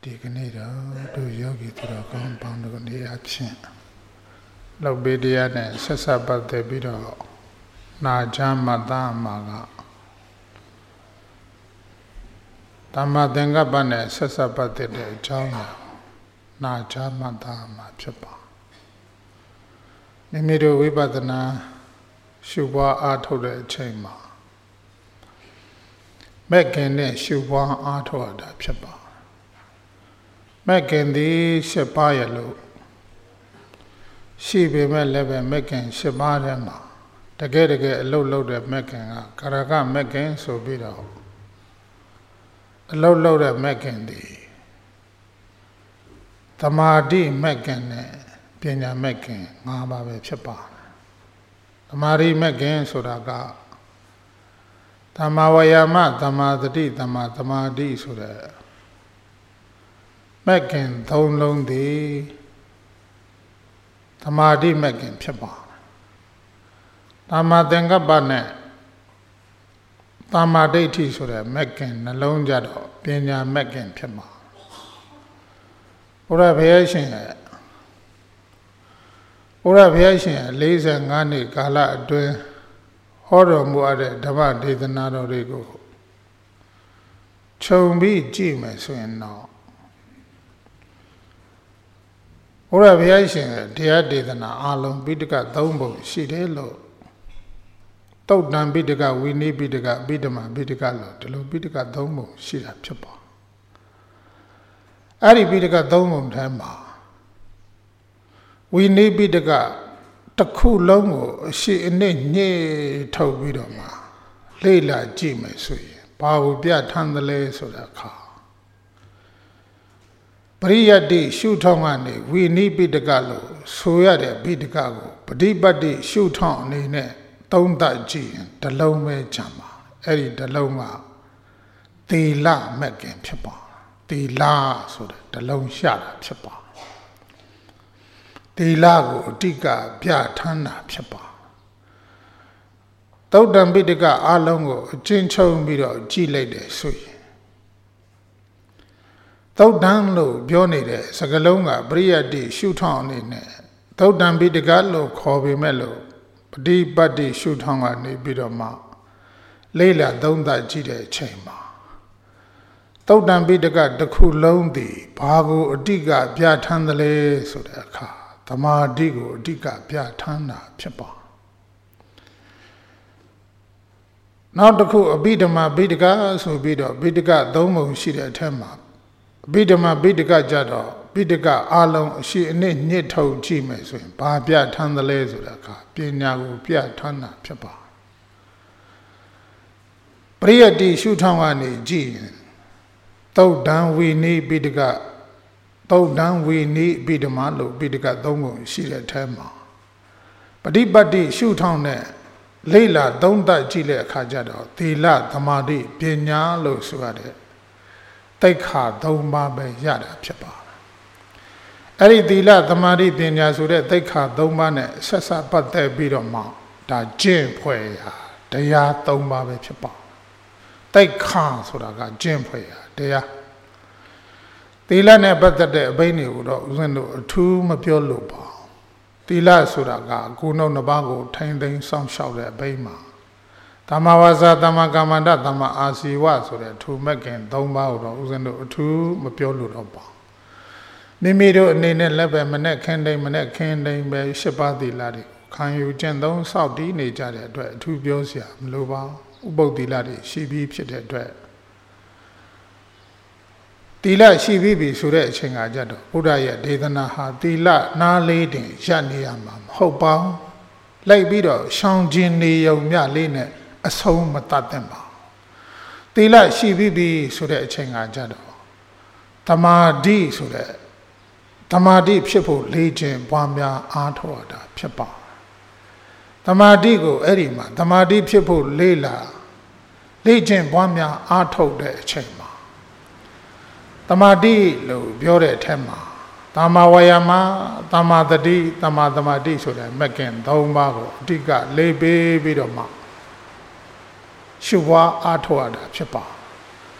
ဒီကနေ့တော့တို့ယောဂီသူတော်ကောင်းပေါင်းတို့နေအချင်းလောက်ပေးတရားနဲ့ဆက်ဆက်ပတ်သက်ပြီးတော့နာချမ်းမသားမှာကဓမ္မသင်္ကပ္ပနဲ့ဆက်ဆက်ပတ်သက်တဲ့အကြောင်းအရာနာချမ်းမသားမှာဖြစ်ပါမိမိတို့ဝိပဿနာရှုပွားအားထုတ်တဲ့အချိန်မှာမဲ့ခင်နဲ့ရှုပွားအားထုတ်ရတာဖြစ်ပါမဲ့ခင်သည်7 ပါးရလို့ရှိပေမဲ့လည်းပဲမဲ့ခင်7 ပါးထဲမှာတကယ်အလုတ်လုတ်တဲ့မဲ့ခင်ကကာရကမဲ့ခင်ဆိုပြီးတော့အလုတ်လုတ်တဲ့မဲ့ခင်သည်သမာဓိမဲ့ခင်နဲ့ပညာမဲ့ခင်5 ပါးပဲဖြစ်ပါတယ်သမာဓိမဲ့ခင်ဆိုတာကသမ္မာဝါယာမသမ္မာသတိသမ္မာသမာဓိဆိုတဲ့မဲ့ခင်3 လုံးသည်သမာဓိမဲ့ခင်ဖြစ်ပါတယ်သမ္မာသင်္ကပ္ပနဲ့သမ္မာဒိဋ္ဌိဆိုတဲ့မဲ့ခင်နှလုံးကြတော့ပညာမဲ့ခင်ဖြစ်မှာဘုရားဘုရားရှင်ရဲ့45 နှစ်ကာလအတွင်းဟောတော်မူတဲ့ဓမ္မဒေသနာတော်တွေကိုခြုံပြီးကြည့်မယ်ဆိုရင်တော့ဘုရားဘုရားရှင်ရဲ့တရားဒေသနာအလုံးပိဋက3 ပုံရှိတယ်လို့တုတ်တံပိဋကဝိနည်းပိဋကပိဋမပိဋကလို့ဒီလိုပိဋက3 ပုံရှိတာဖြစ်ပါအဲ့ဒီပိဋက3 ပုံထဲမှာဝိနည်းပိဋကတစ်ခုလုံးကိုအရှိအနှစ်ညှိထုတ်ပြီးတော့မှလေ့လာကြည့်မယ်ဆိုရင်ဘာကိုပြထမ်းသလဲဆိုတဲ့အခါပရိယတ္တိရှုထောင့်ကနေဝိနည်းပိဋကလို့ဆိုရတဲ့ပိဋကကိုပฏิပတ်တိရှုထောင့်အနေနဲ့သုံးသပ်ကြည့်ရင်တစ်လုံးပဲကြံပါအဲ့ဒီတစ်လုံးကသီလမဲ့ခင်ဖြစ်ပါသီလဆိုတဲ့တစ်လုံးရှာတာဖြစ်ပါသီလကိုအတိကပြထမ်းတာဖြစ်ပါသုတ်တံပိဋကအလုံးကိုအချင်းချုပ်ပြီးတော့ကြည့်လိုက်တယ်ဆိုရင်သုတ်တံလို့ပြောနေတဲ့စကားလုံးကပရိယတ္တိရှုထောင့်အနေနဲ့သုတ်တံပိဋကလို့ခေါ်ပေမဲ့လို့ပฏิပတ်တိရှုထောင့်ကနေပြီးတော့မှလေ့လာသုံးသပ်ကြည့်တဲ့အချိန်မှာသုတ်တံပိဋကတစ်ခုလုံးသည်ဘာကိုအတိကပြထမ်းသလဲဆိုတဲ့အခါသမာဓိကိုအဓိကပြထမ်းတာဖြစ်ပါနောက်တစ်ခုအဘိဓမ္မာပိဋကဆိုပြီးတော့ပိဋက3 ပုံရှိတဲ့အထက်မှာအဘိဓမ္မာပိဋကကြတော့ပိဋကအလုံးအရှိအနှစ်ညှစ်ထုတ်ကြည့်မယ်ဆိုရင်ဘာပြထမ်းသလဲဆိုတဲ့အခါပညာကိုပြထမ်းတာဖြစ်ပါပရိယတ္တိရှုထောင့်ကနေကြည့်ရင်သုတ်တံဝိနည်းပိဋကသုတ်တံဝိနည်းပိဋမလို့ပိဋက3 ပုံရှိတဲ့အထဲမှာပฏิပတ်တိရှုထောင့်နဲ့လေ့လာသုံးသပ်ကြည့်တဲ့အခါကျတော့သီလသမာဓိပညာလို့ဆိုရတဲ့သိက္ခာ3 ပါးပဲရတာဖြစ်ပါတယ်အဲ့ဒီသီလသမာဓိပညာဆိုတဲ့သိက္ခာ3 ပါးနဲ့ဆက်စပ်ပတ်သက်ပြီးတော့မှဒါကျင့်ဖွဲ့ရာတရား3 ပါးပဲဖြစ်ပါသိက္ခာဆိုတာကကျင့်ဖွဲ့ရာတရားသီလနဲ့ပတ်သက်တဲ့အဘိဓိကိုတော့ဦးဇင်းတို့အထူးမပြောလို့ပါသီလဆိုတာကကိုယ်နှုတ်2 ပါးကိုထိမ့်သိမ်းစောင့်ရှောက်တဲ့အဘိဓိမှာသမ္မာဝါစာသမ္မာကမ္မန္တသမ္မာအာစီဝဆိုတဲ့ထူမဲ့ခင်3 ပါးကိုတော့ဦးဇင်းတို့အထူးမပြောလို့တော့ပါမိမိတို့အနေနဲ့လည်းပဲမနဲ့ခင်းတိုင်းပဲ7 ပါးသီလတွေခံယူကျင့်သုံးစောင့်တည်နေကြတဲ့အတွက်အထူးပြောစရာမလိုပါဥပုသ္သီလတွေရှိပြီးဖြစ်တဲ့အတွက်သီလရှိပြီဆိုတဲ့အချိန်ကကြတော့ဘုရားရဲ့ဒေသနာဟာသီလနားလေးတင်ရပ်နေရမှာမဟုတ်ပါဘူးလိုက်ပြီးတော့ရှောင်ကျင်နေုံမြလေးနဲ့အဆုံးမတတ်သင့်ပါသီလရှိပြီဆိုတဲ့အချိန်ကကြတော့သမာဓိဆိုတဲ့သမာဓိဖြစ်ဖို့လေ့ကျင့်ပွားများအားထုတ်ရတာဖြစ်ပါသမာဓိကိုအဲ့ဒီမှာသမာဓိဖြစ်ဖို့လေ့ကျင့်ပွားများအားထုတ်တဲ့အချိန်မှာသမာဓိလို့ပြောတဲ့အထက်မှာသမ္မာဝါယာမသမ္မာသတိသမ္မာသမာဓိဆိုတဲ့မဂ်ကင်3 ပါးကိုအဓိကလေးပေးပြီးတော့မှရှုပွားအားထုတ်ရတာဖြစ်ပါသ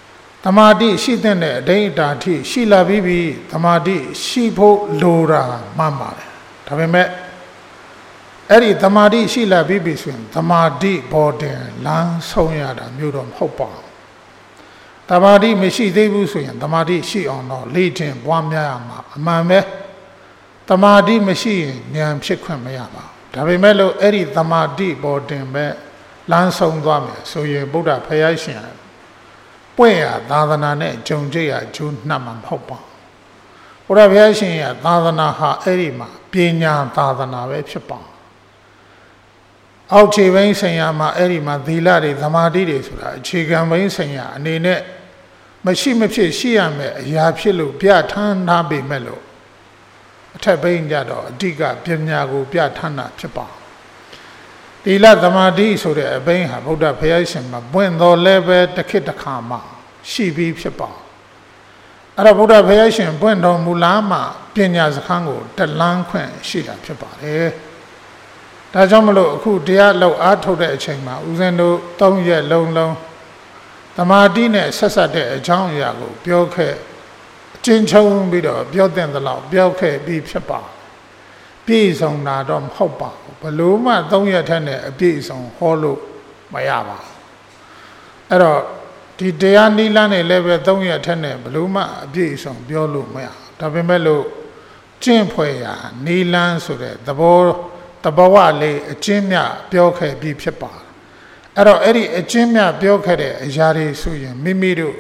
သမာဓိရှိတဲ့အတိတ်တာထိရှိလာပြီးသမာဓိရှိဖို့လိုတာမှန်ပါတယ်ဒါပေမဲ့အဲ့ဒီသမာဓိရှိလာပြီးဆိုရင်သမာဓိဘောတင်လမ်းဆုံးရတာမျိုးတော့မဟုတ်ပါဘူးသမာဓိမရှိသေးဘူးဆိုရင်သမာဓိရှိအောင်တော့လေ့ကျင့်ပွားများရမှာအမှန်ပဲသမာဓိမရှိရင်ဉာဏ်ဖြစ်ခွင့်မရပါဘူးဒါပေမဲ့လို့အဲ့ဒီသမာဓိဘောတင်ပဲလမ်းဆုံးသွားမယ်ဆိုရင်ဗုဒ္ဓဘုရားရှင်ပွင့်ရသာသနာနဲ့ဂျုံကြိတ်ရဂျုံနှံ့မှာမဟုတ်ပါဘူးဘုရားဘုရားရှင်ရဲ့သာသနာဟာအဲ့ဒီမှာပညာသာသနာပဲဖြစ်ပါအောက်ခြေဘိန်းဆိုင်ရာမှာအဲ့ဒီမှာသီလတွေသမာဓိတွေဆိုတာအခြေခံဘိန်းဆိုင်ရာအနေနဲ့မရှိမဖြစ်ရှိရမယ်အရာဖြစ်လို့ပြဋ္ဌာန်းထားပေမဲ့လို့အထက်ဘိန်းကြတော့အဓိကပညာကိုပြဋ္ဌာန်းတာဖြစ်ပါသီလသမာဓိဆိုတဲ့အဘိန်းဟာဗုဒ္ဓဘုရားရှင်မှာပွင့်တော်လဲပဲတစ်ခေတ်တစ်ခါမှရှိပြီးဖြစ်ပါအဲ့တော့ဗုဒ္ဓဘုရားရှင်ပွင့်တော်မူလာမှပညာစခန်းကိုတက်လန်းခွင့်ရှိတာဖြစ်ပါတယ်ဒါကြောင့်မလို့အခုတရားလောက်အားထုတ်တဲ့အချိန်မှာဦးဇင်းတို့3ရက်လုံးသမာဓိနဲ့ဆက်ဆက်တဲ့အကြောင်းအရာကိုပြောခဲ့အကျဉ်းချုပ်ပြီးတော့ပြောတဲ့သလောက်ပြောခဲ့ပြီးဖြစ်ပါပြည့်စုံတာတော့မဟုတ်ပါဘူးဘလို့မှ3ရက်ထက်နဲ့အပြည့်စုံဟောလို့မရပါဘူးအဲ့တော့ဒီတရားနိလန်းနဲ့လည်းပဲ3ရက်ထက်နဲ့ဘလို့မှအပြည့်စုံပြောလို့မရဒါပေမဲ့လို့ကျင့်ဖွယ်ရာနိလန်းဆိုတဲ့သဘောဝလေးအကျဉ်းမြပြောခဲ့ပြီးဖြစ်ပါအဲ့တော့အဲ့ဒီအကျဉ်းမြပြောခဲ့တဲ့အရာတွေဆိုရင်မိမိတို့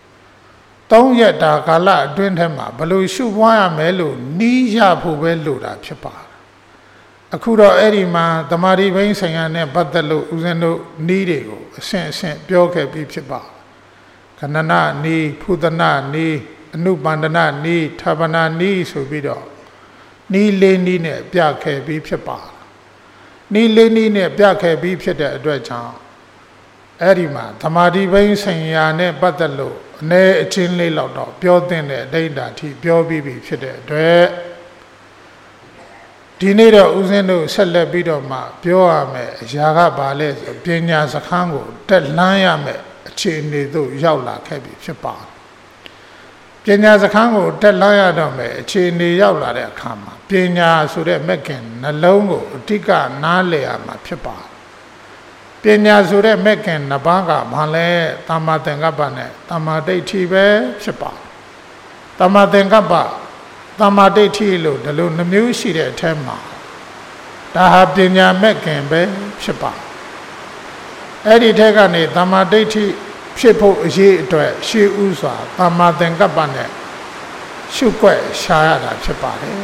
3ရက်တာကာလအတွင်းထဲမှာဘယ်လိုရှုပွားရမယ်လို့နီးရဖို့ပဲလိုတာဖြစ်ပါအခုတော့အဲ့ဒီမှာသမာဓိဘိန်းဆိုင်ရာနဲ့ပတ်သက်လို့ဦးဇင်းတို့နီးတွေကိုအဆင့်အဆင့်ပြောခဲ့ပြီးဖြစ်ပါခဏနာနီးဖုဒနာနီးအနုပန္ဒနာနီးထာပနာနီးဆိုပြီးတော့နီးလေးနီးနဲ့ပြခဲ့ပြီးဖြစ်ပါနီးလေးနီးနဲ့ပြခဲ့ပြီးဖြစ်တဲ့အတွက်ကြောင့်အဲ့ဒီမှာသမာဓိဘိန်းဆိုင်ရာနဲ့ပတ်သက်လို့အနေအချင်းလေးလောက်တော့ပြောတဲ့အတိတ်ဓာတ်ထိပြောပြီးပြီဖြစ်တဲ့အတွက်ဒီနေ့တော့ဦးဇင်းတို့ဆက်လက်ပြီးတော့မှပြောရမယ်အရာကဘာလဲဆိုပညာစခန်းကိုတက်လှမ်းရမယ်အခြေအနေသို့ရောက်လာခဲ့ပြီဖြစ်ပါပညာစခန်းကိုတက်လှမ်းရတော့မယ်အခြေအနေရောက်လာတဲ့အခါမှာပညာဆိုတဲ့မက်ကင်နှလုံးကိုအဓိကနားလည်ရမှာဖြစ်ပါပညာဆိုတဲ့မက်ကင်နှစ်ပါးကဘာလဲသမ္မာသင်္ကပ္ပနဲ့သမ္မာဒိဋ္ဌိပဲဖြစ်ပါသမ္မာသင်္ကပ္ပသမ္မာဒိဋ္ဌိလို့ဒီလိုနှမျိုးရှိတဲ့အထက်မှာဒါဟာပညာမက်ကင်ပဲဖြစ်ပါအဲ့ဒီထက်ကနေသမ္မာဒိဋ္ဌိဖြစ်ဖို့အရေးအတွက်ရှေးဥစွာသမ္မာသင်္ကပ္ပနဲ့ရှုွက်ရှာရတာဖြစ်ပါတယ်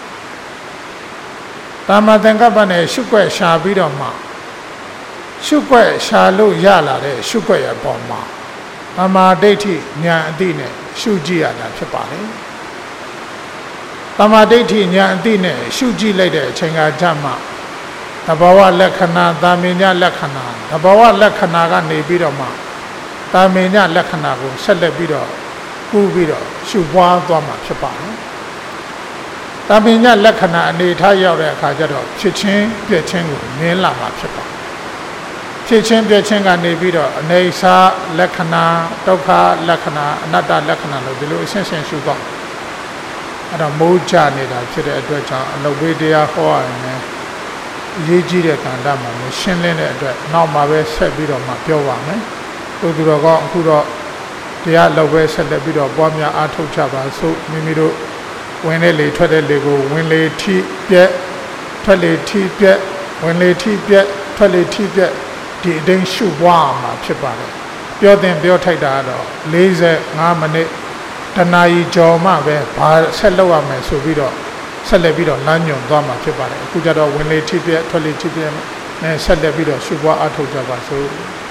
သမ္မာသင်္ကပ္ပနဲ့ရှုွက်ရှာပြီးတော့မှရှုွက်ရှာလို့ရလာတဲ့ရှုွက်ရဲ့ပုံမှာသမ္မာဒိဋ္ဌိဉာဏ်အသိနဲ့ရှုကြည့်ရတာဖြစ်ပါတယ်သမ္မာဒိဋ္ဌိဉာဏ်အသိနဲ့ရှုကြည့်လိုက်တဲ့အချိန်ကကြမှာသဘောဝလက္ခဏာသာမညလက္ခဏာသဘောဝလက္ခဏာကနေပြီးတော့မှသာမညလက္ခဏာကိုဆက်လက်ပြီးတော့ကူးပြီးတော့ရှုပွားသွားမှာဖြစ်ပါတယ်သာမညလက္ခဏာအနေထားရောက်တဲ့အခါကျတော့ဖြစ်ချင်းပြည့်ချင်းကိုမြင်လာမှာဖြစ်ပါတယ်ဖြစ်ချင်းပြည့်ချင်းကနေပြီးတော့အနေစာလက္ခဏာဒုက္ခလက္ခဏာအနတ္တလက္ခဏာလို့ဒီလိုအရှင်းရှင်းရှုသွားအဲ့တော့မိုးကြနေတာဖြစ်တဲ့အတွက်ကြောင့်အလုပ်ဝေးတရားဟောရရင်အရေးကြီးတဲ့ကဏ္ဍမှာရှင်းလင်းတဲ့အတွက်နောက်မှာပဲဆက်ပြီးတော့မှပြောပါမယ်တို့သူတော်ကောင်းအခုတော့တရားလောက်ပဲဆက်လက်ပြီးတော့ပွားများအားထုတ်ကြပါစို့မိမိတို့ဝင်တဲ့လေထွက်တဲ့လေကိုဝင်လေထိပြက်ထွက်လေထိပြက်ဝင်လေထိပြက်ထွက်လေထိပြက်ဒီအတိုင်းရှုပွားမှာဖြစ်ပါတယ်ပြောတင်ပြောထိုက်တာကတော့45မိနစ်တနာရီကျော်မှပဲဘာဆက်လုပ်ရမယ်ဆိုပြီးတော့ဆက်လက်ပြီးတော့လမ်းညွှန်သွားမှာဖြစ်ပါတယ်အခုကျတော့ဝင်လေထိပြက်ထွက်လေထိပြက်နဲ့ဆက်လက်ပြီးတော့ရှုပွားအားထုတ်ကြပါစို့